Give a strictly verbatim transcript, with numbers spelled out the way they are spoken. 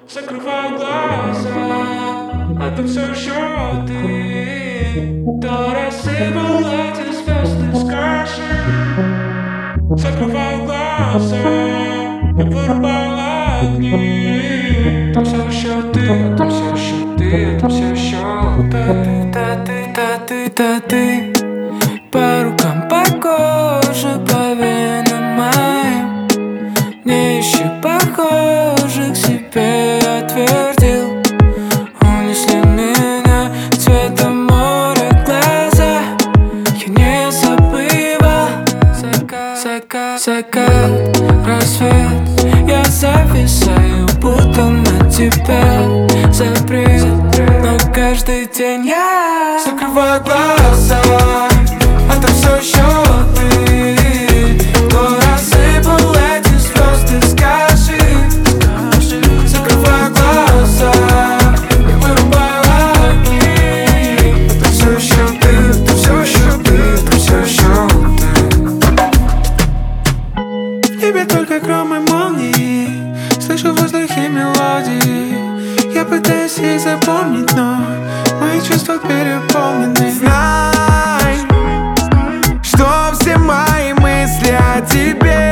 Закрываю глаза, а ты все еще ты. То рассыпал эти звезды с крыши. Закрываю глаза, я вырубаю огни. Там все еще ты, там все еще ты, там все еще ты. Да ты, да ты, да ты. По рукам, по коже, по венам моим. Не ищи похожих себе, я твердил. Унесли меня цветом моря глаза. Я не забывал. Закат, закат, закат, рассвет. Я зависаю, будто на тебя запрет. Но каждый день я закрываю глаза, а там все еще ты. Кто рассыпал эти звезды, скажи. Закрываю глаза, я вырубаю огни. Там все еще ты, там все еще ты, там все еще ты. В небе только гром и молнии, слышу в воздухе мелодии. Я пытаюсь их запомнить, но мои чувства переполнены. Знай, что все мои мысли о тебе